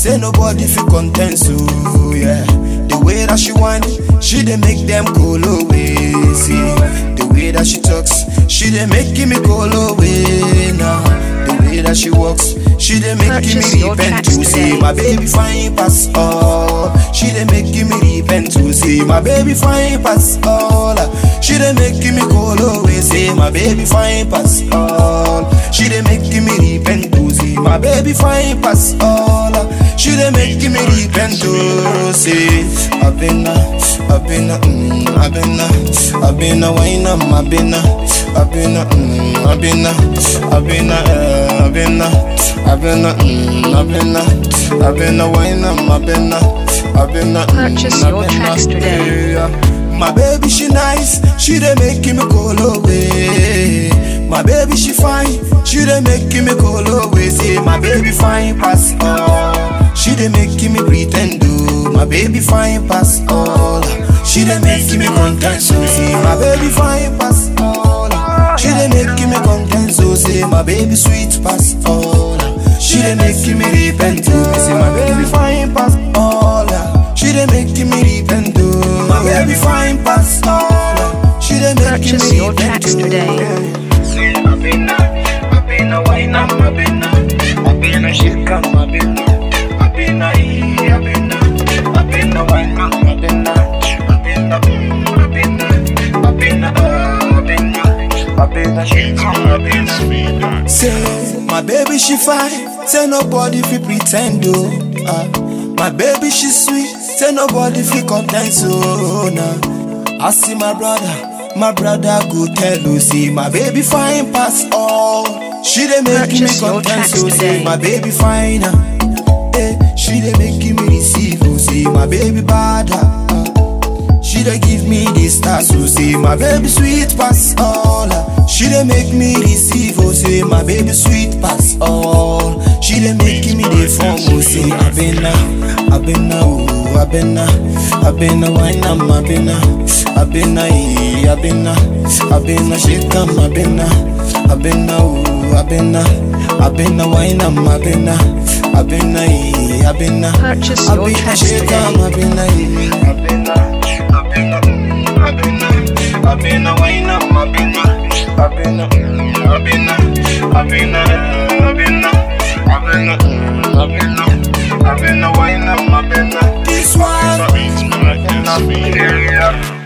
say nobody feel content, so yeah. The way that she whine, she dey make them go away. See, the way that she talks, she dey making me go away now. The way that she walks, she dey making me repent to see my baby fine pass all. She dey making me repent to see my baby fine pass all. She dey making me go away, say my baby fine pass all. She dey making me repent to see my baby fine pass all. She dey making me repent to see. I've been a wine, I've Purchase your tracks today. My baby she nice, she dey making me go away. My baby she fine, she dey making me go away. Say my baby fine pass all. She dey making me pretend do. My baby fine pass all. She dey making me content, so say my baby fine pass all. She dey making me content, so say my baby sweet pass all. She dey making me repent to me, say my baby fine pass all. She dey making me repent to my baby fine pass all. She dey making Purchase me your repent tracks to. today. Say I've been a wine, I've been a shake, I've been a wine, I've been a shake, Say my baby she fine, say nobody fi pretend do. My baby she sweet, say nobody fi content so nah. I see my brother go tell you, see my baby fine pass all. She dey making me Purchase your content, tracks so say today. my baby fine. She dey making me receive, oh say my baby bad. She dey give me the stars, so say my baby sweet pass all. She dey make me receive, oh say my baby sweet pass all. She dey making me the form, oh say I've been a wine, I've been a shake, I've been a wine, Purchase your tracks today. This one.